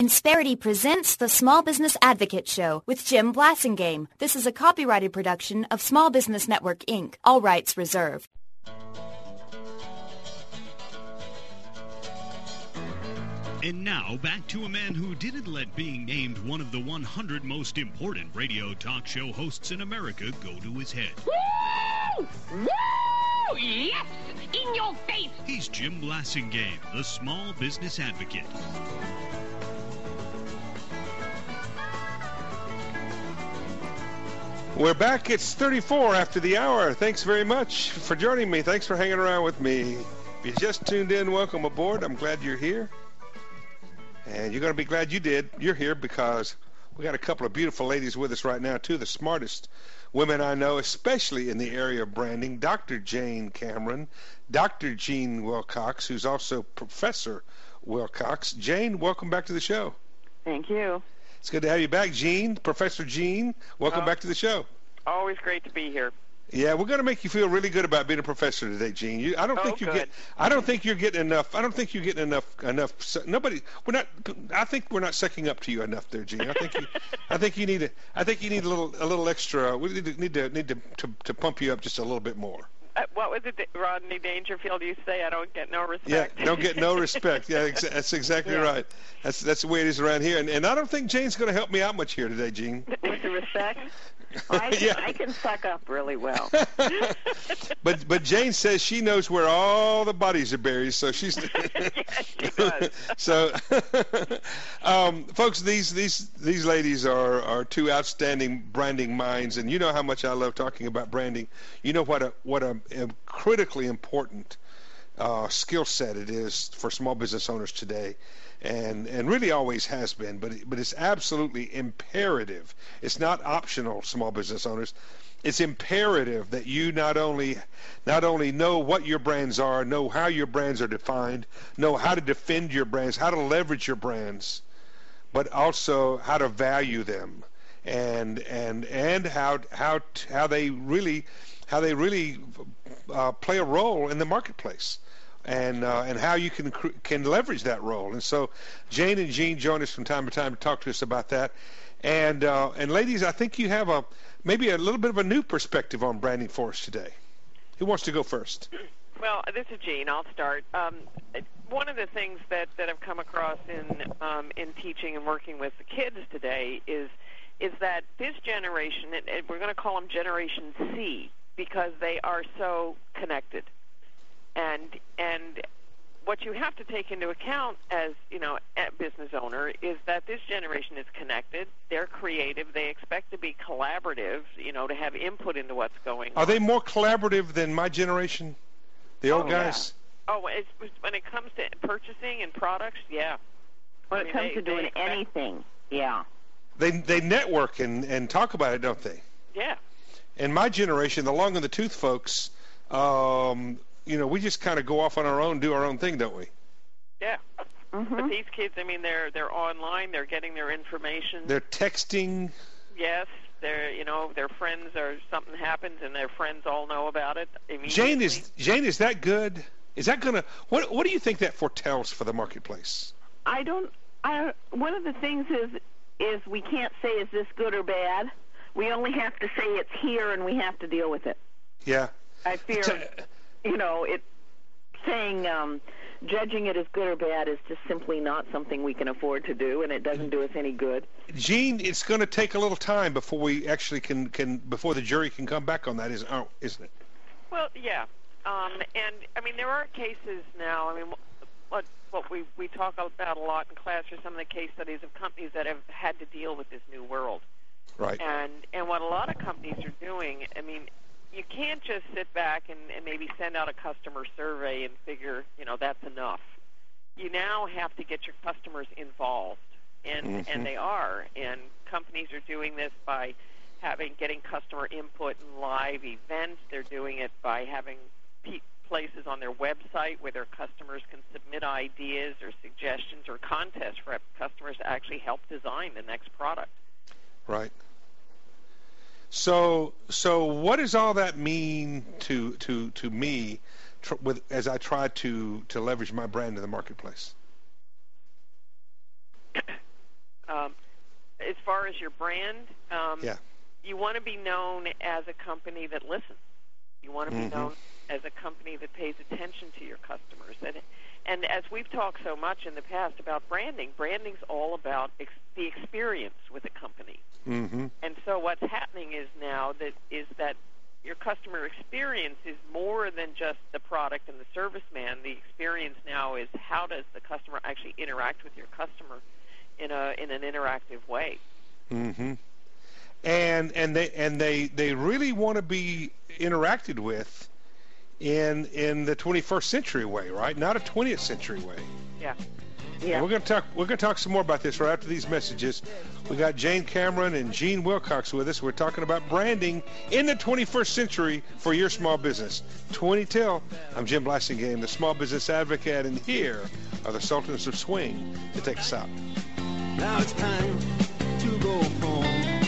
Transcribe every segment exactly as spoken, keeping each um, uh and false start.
Insperity presents the Small Business Advocate Show with Jim Blasingame. This is a copyrighted production of Small Business Network, Incorporated. All rights reserved. And now, back to a man who didn't let being named one of the one hundred most important radio talk show hosts in America go to his head. Woo! Woo! Yes! In your face! He's Jim Blasingame, the Small Business Advocate. We're back. It's thirty-four after the hour. Thanks very much for joining me. Thanks for hanging around with me. If you just tuned in, welcome aboard. I'm glad you're here. And you're going to be glad you did. You're here because we got a couple of beautiful ladies with us right now, too. The smartest women I know, especially in the area of branding. Doctor Jane Cameron, Doctor Jean Wilcox, who's also Professor Wilcox. Jane, welcome back to the show. Thank you. It's good to have you back, Jean. Professor Jean, welcome oh, back to the show. Always great to be here. Yeah, we're going to make you feel really good about being a professor today, Jean. You, I don't oh, think you good. get. I don't think you're getting enough. I don't think you're getting enough. Enough. Nobody. We're not. I think we're not sucking up to you enough, there, Jean. I think you. I think you need a. I think you need a little. A little extra. We need to need to need to to, to pump you up just a little bit more. Uh, what was it, Rodney Dangerfield used to say? I don't get no respect. Yeah, don't get no respect. Yeah, ex- that's exactly yeah. right. That's that's the way it is around here. And and I don't think Jane's going to help me out much here today, Jean. With the respect. I can, yeah. I can suck up really well. but but Jane says she knows where all the bodies are buried, so she's. Yes, she does. So, um, folks, these these these ladies are are two outstanding branding minds, and you know how much I love talking about branding. You know what a what a, a critically important uh, skill set it is for small business owners today. And and really always has been, but but it's absolutely imperative. It's not optional, small business owners. It's imperative that you not only not only know what your brands are, know how your brands are defined, know how to defend your brands, how to leverage your brands, but also how to value them, and and and how how how they really how they really uh, play a role in the marketplace. And uh, and how you can can leverage that role. And so Jane and Jean join us from time to time to talk to us about that. And uh, and ladies, I think you have a maybe a little bit of a new perspective on branding for us today. Who wants to go first? Well, this is Jean. I'll start. Um, one of the things that, that I've come across in um, in teaching and working with the kids today is is that this generation, and we're going to call them Generation C, because they are so connected. And and what you have to take into account as, you know, a business owner is that this generation is connected. They're creative. They expect to be collaborative, you know, to have input into what's going on. Are they more collaborative than my generation, the old oh, guys? Yeah. Oh, it's, when it comes to purchasing and products, yeah. When I it mean, comes they, to doing expect, anything, yeah. They they network and, and talk about it, don't they? Yeah. In my generation, the long in the tooth folks, um, you know, we just kind of go off on our own, do our own thing, don't we? Yeah. Mm-hmm. But these kids, I mean, they're they're online. They're getting their information. They're texting. Yes. They're, you know, their friends are, something happens and their friends all know about it immediately. Jane, is Jane, is that good? Is that going to, what what do you think that foretells for the marketplace? I don't, I, one of the things is, is we can't say is this good or bad. We only have to say it's here and we have to deal with it. Yeah. I fear... You know, it saying um, judging it as good or bad is just simply not something we can afford to do, and it doesn't do us any good. Jean, it's going to take a little time before we actually can, can before the jury can come back on that, isn't isn't it? Well, yeah, um, and I mean there are cases now. I mean, what what we we talk about a lot in class are some of the case studies of companies that have had to deal with this new world. Right. And and what a lot of companies are doing, I mean. You can't just sit back and, and maybe send out a customer survey and figure, you know, that's enough. You now have to get your customers involved, and mm-hmm. and they are. And companies are doing this by having getting customer input in live events. They're doing it by having pe- places on their website where their customers can submit ideas or suggestions or contests for customers to actually help design the next product. Right. So, so what does all that mean to to to me, tr- with as I try to to leverage my brand in the marketplace? far as your brand, um, yeah. you want to be known as a company that listens. You want to be Mm-hmm. known as a company that pays attention to your customers. And, and as we've talked so much in the past about branding, branding's all about ex- the experience with a company. Mm-hmm. And so what's happening is now that is that your customer experience is more than just the product and the serviceman. The experience now is how does the customer actually interact with your customer in a in an interactive way. Mm-hmm. And and they and they, they really want to be interacted with in in the twenty-first century way, right? Not a twentieth century way. Yeah. Yeah. And we're going to talk. We're going to talk some more about this right after these messages. We got Jane Cameron and Gene Wilcox with us. We're talking about branding in the twenty-first century for your small business. twenty till. I'm Jim Blassingame, the small business advocate, and here are the Sultans of Swing to take us out. Now it's time to go home.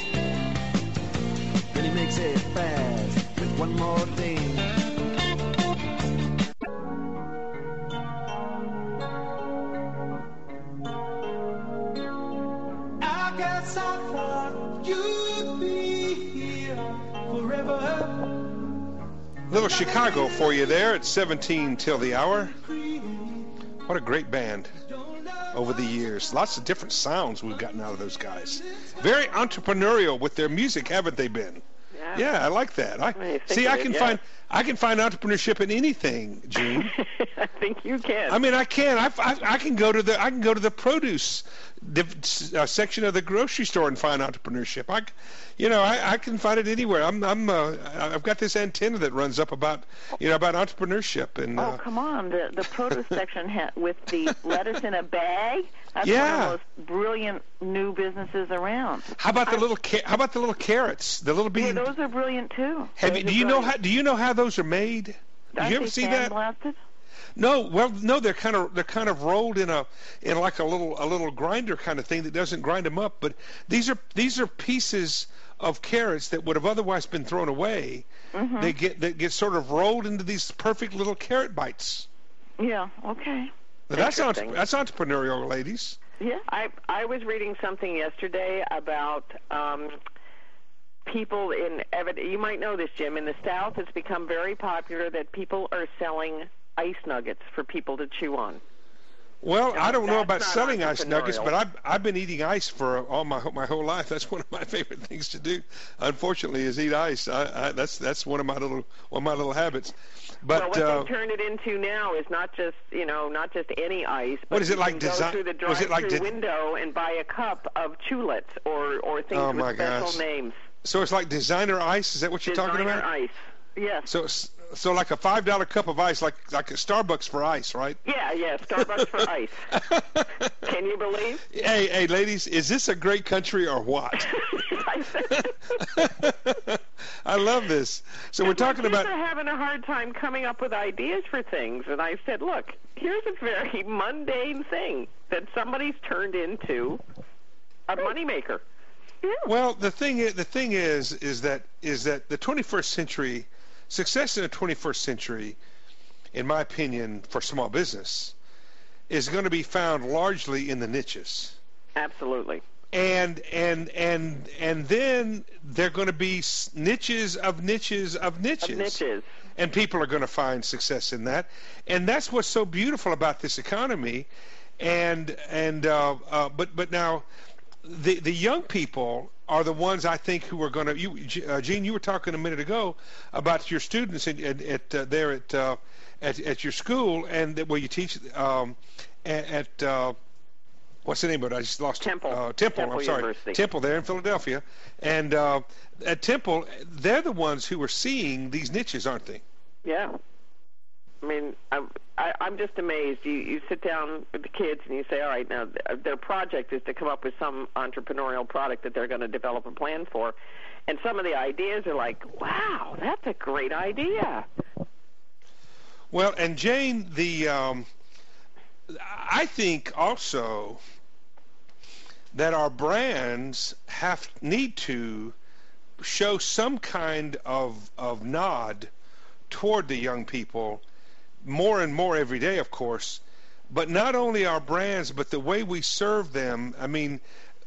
Then he makes it fast with one more thing. I guess I thought you'd be here forever. Little Chicago for you there at seventeen till the hour. What a great band over the years. Lots of different sounds we've gotten out of those guys. Very entrepreneurial with their music, haven't they been? Yeah. Yeah, I like that. I, I think see, I of it, can yeah. find I can find entrepreneurship in anything, Gene. I think you can. I mean, I can. I, I, I can go to the I can go to the produce div, uh, section of the grocery store and find entrepreneurship. I, you know, I, I can find it anywhere. I'm I'm uh, I've got this antenna that runs up about you know about entrepreneurship and. Oh, Uh, come on. The the produce section ha- with the lettuce in a bag, that's Yeah. one of the most brilliant new businesses around. how about the little ca- how about the little carrots, the little Yeah, bean? those are brilliant, too. Have you, Those do are you know brilliant. how do you know how those are made? Aren't you ever they see that? sandblasted? No, well, no, they're kind of they're kind of rolled in a in like a little a little grinder kind of thing that doesn't grind them up. But these are these are pieces of carrots that would have otherwise been thrown away. Mm-hmm. They get that get sort of rolled into these perfect little carrot bites. Yeah, okay. Now, that's entre- Interesting. that's entrepreneurial, ladies. Yeah. I I was reading something yesterday about um, people in evid- you might know this, Jim. In the South, it's become very popular that people are selling ice nuggets for people to chew on. Well, No, I don't know that's about not selling ice nuggets, entrepreneurial. but I've I've been eating ice for all my my whole life. That's one of my favorite things to do. Unfortunately, is eat ice. I, I, that's that's one of my little one of my little habits. But well, what uh, they've turned it into now is not just you know not just any ice. But What is it you like can desi- Go through the was it like drive-through de- window and buy a cup of Chulets or or things Oh, with my special gosh. names. so it's like designer ice. Is that what you're Designer talking about? ice. Yes. So it's- so like a five dollar cup of ice, like like a Starbucks for ice, right? Yeah, yeah. Starbucks for ice. Can you believe? Hey, hey, ladies, is this a great country or what? I love this. So we're talking My kids about. are having a hard time coming up with ideas for things, and I said, look, here's a very mundane thing that somebody's turned into a moneymaker. Well, the thing is, the thing is, is that is that the twenty-first century, success in the twenty-first century, in my opinion, for small business, is going to be found largely in the niches. Absolutely. And and and and then they're going to be s- niches of niches of niches. Of niches. And people are going to find success in that. And that's what's so beautiful about this economy. And and uh, uh, but but now, the the young people are the ones I think who are going to. You, uh, Gene, you were talking a minute ago about your students at, at, at uh, there at, uh, at at your school and that, where you teach um, at. at uh, What's the name of it? I just lost it. Temple. Uh, Temple. Temple I'm sorry. University. Temple there in Philadelphia, and uh, at Temple, they're the ones who are seeing these niches, aren't they? Yeah. I mean, I, I, I'm just amazed. You, you sit down with the kids and you say, all right, now th- their project is to come up with some entrepreneurial product that they're going to develop a plan for. And some of the ideas are like, wow, that's a great idea. Well, and Jane, the um, I think also that our brands have need to show some kind of of nod toward the young people more and more every day, of course, but not only our brands but the way we serve them. I mean,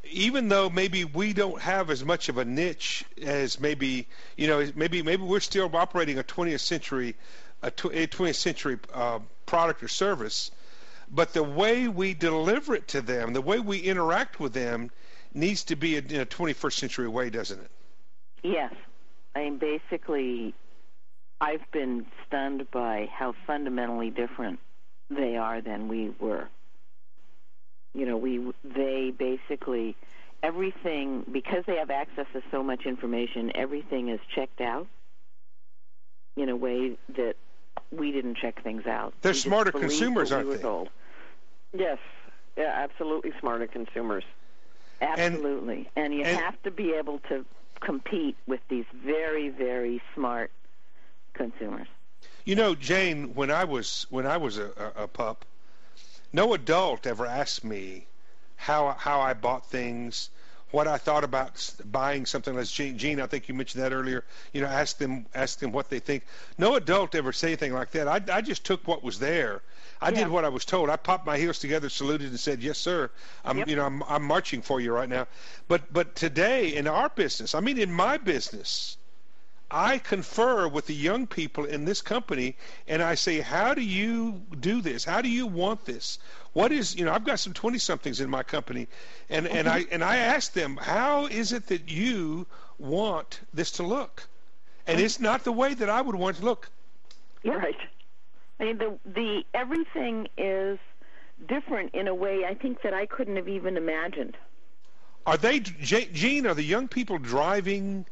even though maybe we don't have as much of a niche as maybe, you know, maybe maybe we're still operating a twentieth century, a twentieth century uh, product or service, but the way we deliver it to them, the way we interact with them, needs to be in a twenty-first century way, doesn't it? Yes. I mean, basically, I've been stunned by how fundamentally different they are than we were. You know, we they basically, everything, because they have access to so much information, everything is checked out in a way that we didn't check things out. They're We just smarter believed consumers, what aren't we were they? told. Yes, yeah, absolutely smarter consumers. Absolutely. And, and you and- have to be able to compete with these very, very smart consumers. You know, Jane, when I was when I was a, a, a pup, no adult ever asked me how how I bought things, what I thought about s- buying something. As Gene, Gene, I think you mentioned that earlier. You know, ask them ask them what they think. No adult ever say anything like that. I, I just took what was there. I Yeah. did what I was told. I popped my heels together, saluted, and said, "Yes, sir. I'm Yep. you know I'm I'm marching for you right now." But but today in our business, I mean in my business, I confer with the young people in this company, and I say, how do you do this? How do you want this? What is, you know, I've got some twenty-somethings in my company, and, and I and I ask them, how is it that you want this to look? And it's not the way that I would want it to look. Yeah. Right. I mean, the the everything is different in a way I think that I couldn't have even imagined. Are they, J- Gene, are the young people driving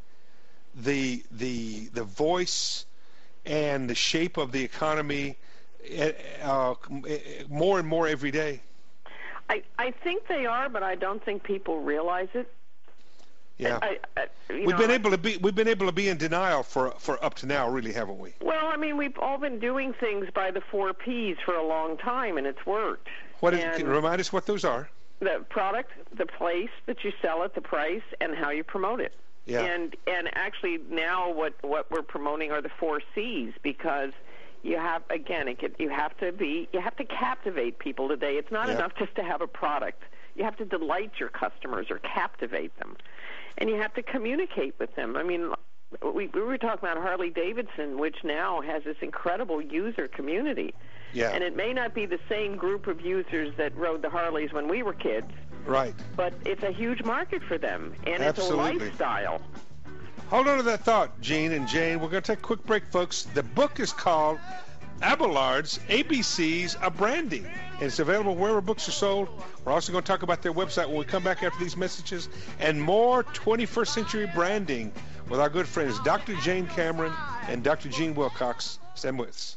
the the the voice and the shape of the economy uh, more and more every day? I, I think they are, but I don't think people realize it. Yeah, I, I, you we've know, been I- able to be we've been able to be in denial for for up to now, really, haven't we? Well, I mean, we've all been doing things by the four Ps for a long time, and it's worked. What is, And can you remind us what those are? the product, the place that you sell it, the price, and how you promote it. Yeah. And and actually now what what we're promoting are the four C's, because you have, again, it could, you have to be you have to captivate people today. It's not Yeah. enough just to have a product. You have to delight your customers or captivate them, and you have to communicate with them. I mean, we we were talking about Harley Davidson, which now has this incredible user community. Yeah. And it may not be the same group of users that rode the Harleys when we were kids, Right. but it's a huge market for them, and Absolutely. it's a lifestyle. Hold on to that thought, Gene and Jane. We're going to take a quick break, folks. The book is called Abelard's A B Cs of Branding, and it's available wherever books are sold. We're also going to talk about their website when we come back after these messages, and more twenty-first century branding with our good friends Doctor Jane Cameron and Doctor Gene Wilcox. Stand with us.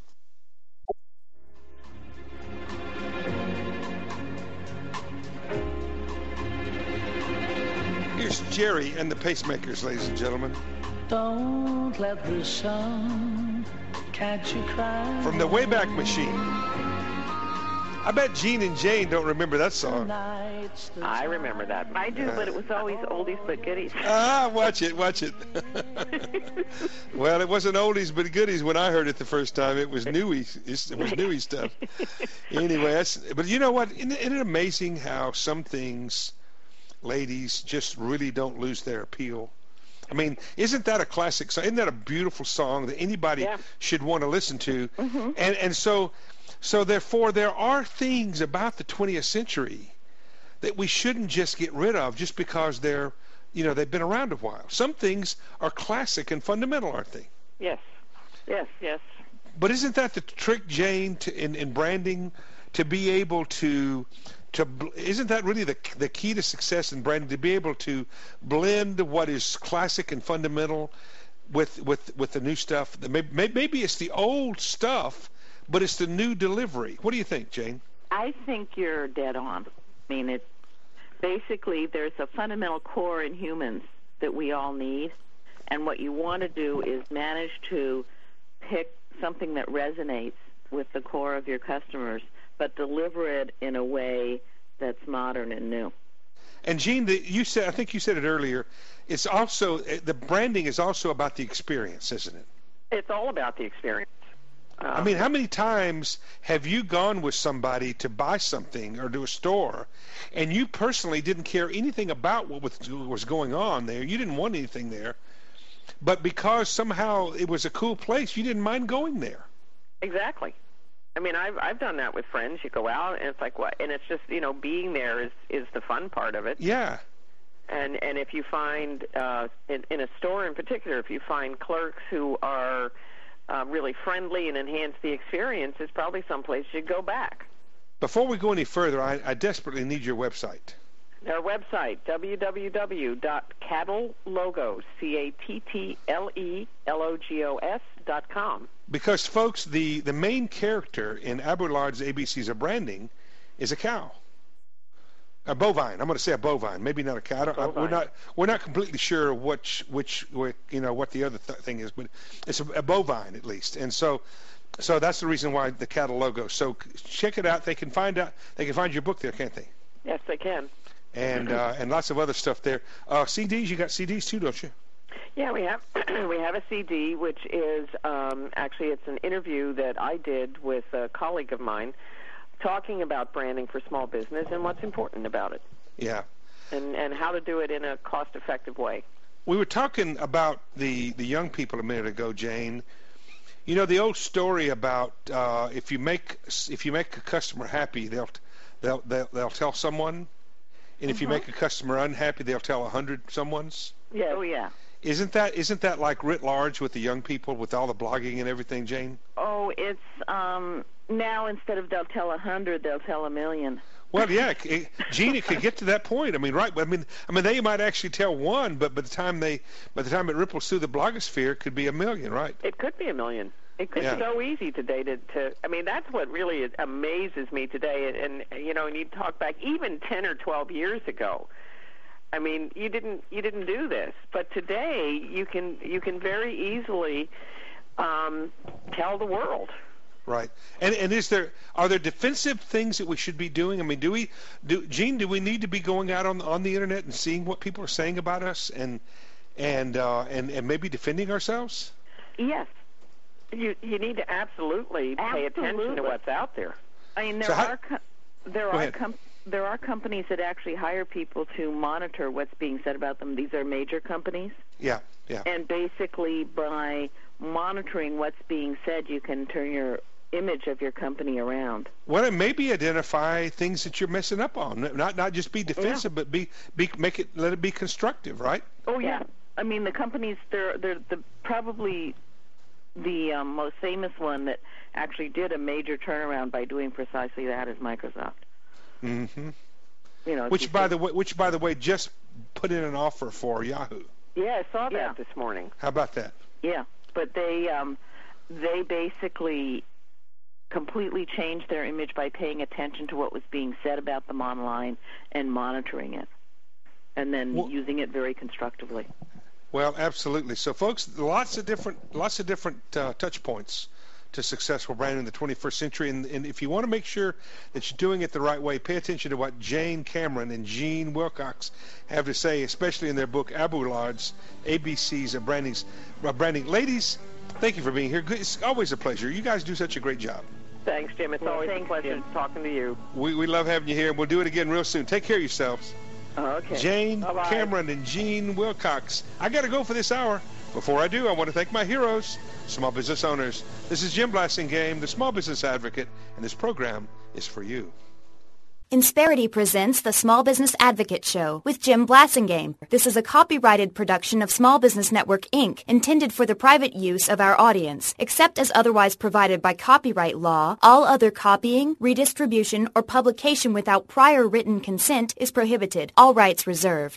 Here's Jerry and the Pacemakers, ladies and gentlemen. Don't let the sun catch you cry. From the Wayback Machine. I bet Gene and Jane don't remember that song. I remember that. I do, but it was always oldies but goodies. Ah, watch it, watch it. Well, it wasn't oldies but goodies when I heard it the first time. It was newy. It was newy stuff. Anyway, that's, but you know what? Isn't it, isn't it amazing how some things, ladies, just really don't lose their appeal? I mean, isn't that a classic song? Isn't that a beautiful song that anybody Yeah. should want to listen to? And and so, so therefore, there are things about the twentieth century that we shouldn't just get rid of just because they're, you know, they've been around a while. Some things are classic and fundamental, aren't they? Yes, yes, yes. But isn't that the trick, Jane, to, in, in branding, to be able to, to bl- isn't that really the the key to success in branding, to be able to blend what is classic and fundamental with with with the new stuff? That Maybe, maybe it's the old stuff, but it's the new delivery. What do you think, Jane? I think you're dead on. I mean, it basically there's a fundamental core in humans that we all need, and what you want to do is manage to pick something that resonates with the core of your customers, but deliver it in a way that's modern and new. And Gene, the, you said, I think you said it earlier, it's also, the branding is also about the experience, isn't it? It's all about the experience. Um, I mean, how many times have you gone with somebody to buy something or to a store, and you personally didn't care anything about what was, was going on there? You didn't want anything there, but because somehow it was a cool place, you didn't mind going there. Exactly. I mean, I've I've done that with friends. You go out, and it's like what, and it's just, you know, being there is is the fun part of it. Yeah. And and if you find uh, in, in a store in particular, if you find clerks who are uh, really friendly and enhance the experience, it's probably someplace you'd go back. Before we go any further, I, I desperately need your website. Our website, w w w dot cattle logos, C A T T L E L O G O S dot com. Because, folks, the, the main character in Abulard's A B Cs of Branding is a cow. A bovine. I'm going to say a bovine, maybe not a cow. I don't, I, we're not we're not completely sure which which you know what the other th- thing is, but it's a, a bovine at least. And so so that's the reason why the cattle logo. So check it out. They can find out. They can find your book there, can't they? Yes, they can. And uh, and lots of other stuff there. Uh, C Ds. You got C Ds too, don't you? Yeah, we have we have a C D, which is um, actually it's an interview that I did with a colleague of mine, talking about branding for small business and what's important about it. Yeah. And and how to do it in a cost-effective way. We were talking about the, the young people a minute ago, Jane. You know the old story about uh, if you make if you make a customer happy, they'll they'll they'll, they'll tell someone, and if mm-hmm. you make a customer unhappy, they'll tell a hundred someones. Yeah. Oh yeah. Isn't that isn't that like writ large with the young people with all the blogging and everything, Jane? Oh, it's um, now instead of they'll tell a hundred, they'll tell a million. Well, yeah, it, Gene, it could get to that point. I mean, right? I mean, I mean, they might actually tell one, but by the time they, by the time it ripples through the blogosphere, it could be a million, right? It could be a million. It could yeah. be so easy today to, to. I mean, that's what really amazes me today. And, and you know, and you talk back even ten or twelve years ago. I mean, you didn't you didn't do this, but today you can you can very easily um, tell the world. Right. And and is there are there defensive things that we should be doing? I mean, do we do Gene? Do we need to be going out on on the internet and seeing what people are saying about us and and uh, and and maybe defending ourselves? Yes. You you need to absolutely, absolutely. pay attention to what's out there. I mean, there so are how, co- there are com- there are companies that actually hire people to monitor what's being said about them. These are major companies. Yeah, yeah. And basically, by monitoring what's being said, you can turn your image of your company around. Well, and maybe identify things that you're messing up on. Not not just be defensive, yeah. but be be make it let it be constructive, right? Oh yeah. yeah. I mean, the companies they're they're the probably the um, most famous one that actually did a major turnaround by doing precisely that is Microsoft. Mm-hmm. You know, which you by think, the way, which by the way, just put in an offer for Yahoo. Yeah, I saw that yeah. this morning. How about that? Yeah, but they um, they basically completely changed their image by paying attention to what was being said about them online and monitoring it, and then well, using it very constructively. Well, absolutely. So, folks, lots of different lots of different uh, touch points to successful branding in the twenty-first century. And, and if you want to make sure that you're doing it the right way, pay attention to what Jane Cameron and Gene Wilcox have to say, especially in their book, Abulard's A B Cs of Branding. Uh, branding. Ladies, thank you for being here. It's always a pleasure. You guys do such a great job. Thanks, Jim. It's well, always thanks, a pleasure Jim. talking to you. We, we love having you here, and we'll do it again real soon. Take care of yourselves. Okay. Jane Bye-bye. Cameron and Gene Wilcox. I got to go for this hour. Before I do, I want to thank my heroes, small business owners. This is Jim Blassingame, the Small Business Advocate, and this program is for you. Insperity presents the Small Business Advocate Show with Jim Blassingame. This is a copyrighted production of Small Business Network, Incorporated, intended for the private use of our audience. Except as otherwise provided by copyright law, all other copying, redistribution, or publication without prior written consent is prohibited. All rights reserved.